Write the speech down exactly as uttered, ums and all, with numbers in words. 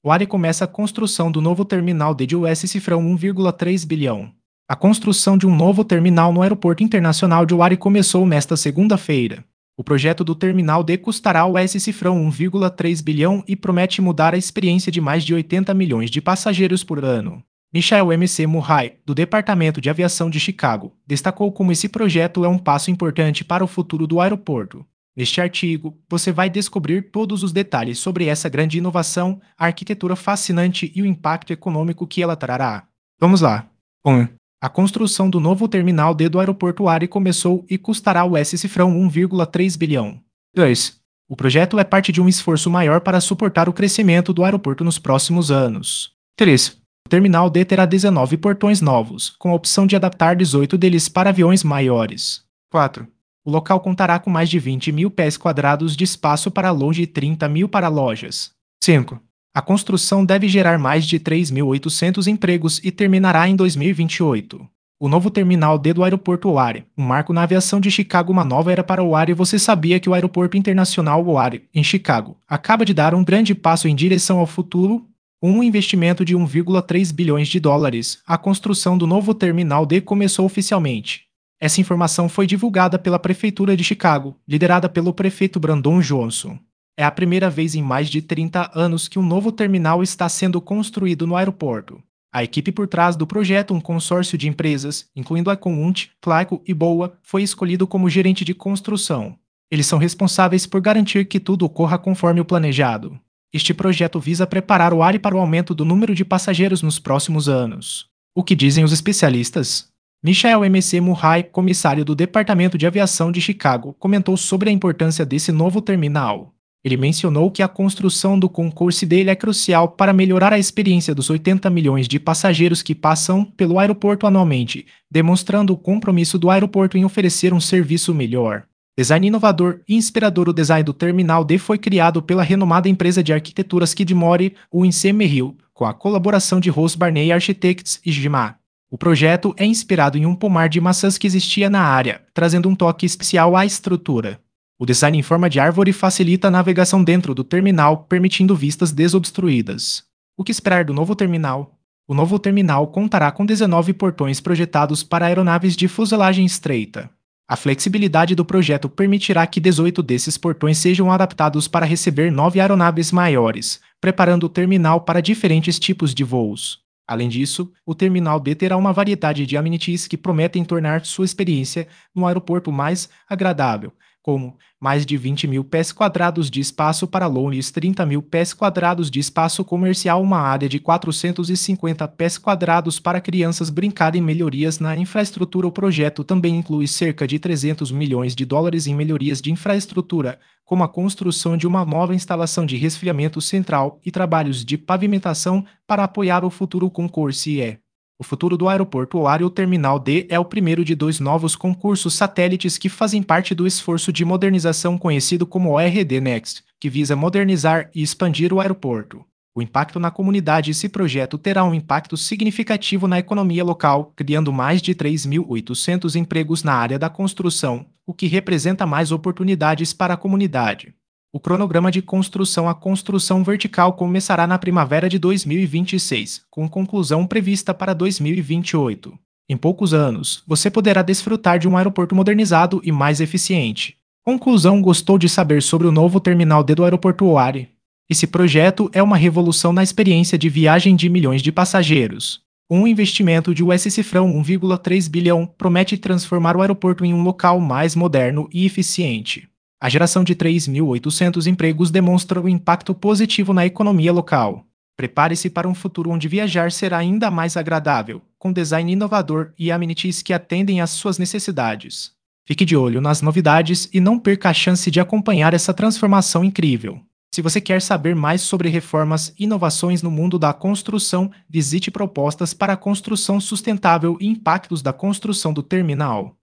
O ARI começa a construção do novo terminal D de U S cifrão um vírgula três bilhão. A construção de um novo terminal no Aeroporto Internacional de Wari começou nesta segunda-feira. O projeto do Terminal D custará ao U S cifrão um vírgula três bilhão e promete mudar a experiência de mais de oitenta milhões de passageiros por ano. Michael M C Murray, do Departamento de Aviação de Chicago, destacou como esse projeto é um passo importante para o futuro do aeroporto. Neste artigo, você vai descobrir todos os detalhes sobre essa grande inovação, a arquitetura fascinante e o impacto econômico que ela trará. Vamos lá. um. A construção do novo terminal D do aeroporto Wari começou e custará ao U S cifrão um vírgula três bilhão. dois. O projeto é parte de um esforço maior para suportar o crescimento do aeroporto nos próximos anos. três. O terminal D terá dezenove portões novos, com a opção de adaptar dezoito deles para aviões maiores. quatro. O local contará com mais de vinte mil pés quadrados de espaço para lounge e trinta mil para lojas. cinco. A construção deve gerar mais de três mil e oitocentos empregos e terminará em dois mil e vinte e oito. O novo terminal D do aeroporto Wari, um marco na aviação de Chicago, uma nova era para o Wari. Você sabia que o aeroporto internacional Wari, em Chicago, acaba de dar um grande passo em direção ao futuro? Um investimento de um vírgula três bilhões de dólares, a construção do novo terminal D começou oficialmente. Essa informação foi divulgada pela Prefeitura de Chicago, liderada pelo prefeito Brandon Johnson. É a primeira vez em mais de trinta anos que um novo terminal está sendo construído no aeroporto. A equipe por trás do projeto, um consórcio de empresas, incluindo a Comunt, Claico e Boa, foi escolhido como gerente de construção. Eles são responsáveis por garantir que tudo ocorra conforme o planejado. Este projeto visa preparar o Wari para o aumento do número de passageiros nos próximos anos. O que dizem os especialistas? Michael M C Murray, comissário do Departamento de Aviação de Chicago, comentou sobre a importância desse novo terminal. Ele mencionou que a construção do concurso dele é crucial para melhorar a experiência dos oitenta milhões de passageiros que passam pelo aeroporto anualmente, demonstrando o compromisso do aeroporto em oferecer um serviço melhor. Design inovador e inspirador. O design do Terminal D foi criado pela renomada empresa de arquitetura Skidmore, o Insee Merrill, com a colaboração de Ross Barney Architects e G M A. O projeto é inspirado em um pomar de maçãs que existia na área, trazendo um toque especial à estrutura. O design em forma de árvore facilita a navegação dentro do terminal, permitindo vistas desobstruídas. O que esperar do novo terminal? O novo terminal contará com dezenove portões projetados para aeronaves de fuselagem estreita. A flexibilidade do projeto permitirá que dezoito desses portões sejam adaptados para receber nove aeronaves maiores, preparando o terminal para diferentes tipos de voos. Além disso, o Terminal D terá uma variedade de amenities que prometem tornar sua experiência no aeroporto mais agradável, como mais de vinte mil pés quadrados de espaço para lounges, trinta mil pés quadrados de espaço comercial, uma área de quatrocentos e cinquenta pés quadrados para crianças brincar e melhorias na infraestrutura. O projeto também inclui cerca de trezentos milhões de dólares em melhorias de infraestrutura, como a construção de uma nova instalação de resfriamento central e trabalhos de pavimentação para apoiar o futuro concurso. E o futuro do aeroporto Wari. O Terminal D é o primeiro de dois novos concursos satélites que fazem parte do esforço de modernização conhecido como O R D Next, que visa modernizar e expandir o aeroporto. O impacto na comunidade. Esse projeto terá um impacto significativo na economia local, criando mais de três mil e oitocentos empregos na área da construção, o que representa mais oportunidades para a comunidade. O cronograma de construção. A construção vertical começará na primavera de dois mil e vinte e seis, com conclusão prevista para dois mil e vinte e oito. Em poucos anos, você poderá desfrutar de um aeroporto modernizado e mais eficiente. Conclusão. Gostou de saber sobre o novo Terminal D do aeroporto Wari? Esse projeto é uma revolução na experiência de viagem de milhões de passageiros. Um investimento de U S cifrão um vírgula três bilhão promete transformar o aeroporto em um local mais moderno e eficiente. A geração de três mil e oitocentos empregos demonstra o impacto positivo na economia local. Prepare-se para um futuro onde viajar será ainda mais agradável, com design inovador e amenities que atendem às suas necessidades. Fique de olho nas novidades e não perca a chance de acompanhar essa transformação incrível. Se você quer saber mais sobre reformas e inovações no mundo da construção, visite propostas para a construção sustentável e impactos da construção do terminal.